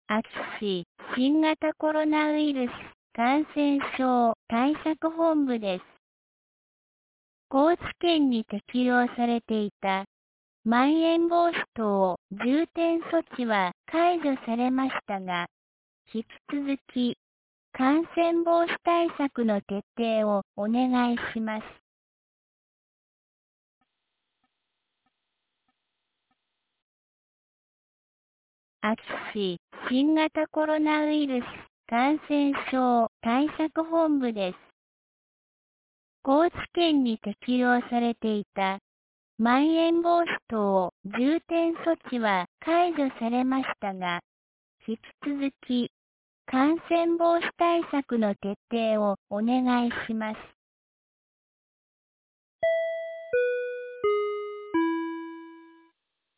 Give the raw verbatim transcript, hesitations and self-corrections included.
秋市新型コロナウイルス感染症対策本部です。高知県に適用されていたまん延防止等重点措置は解除されましたが、引き続き感染防止対策の徹底をお願いします。秋市新型コロナウイルス感染症対策本部です。高知県に適用されていたまん延防止等重点措置は解除されましたが、引き続き感染防止対策の徹底をお願いします。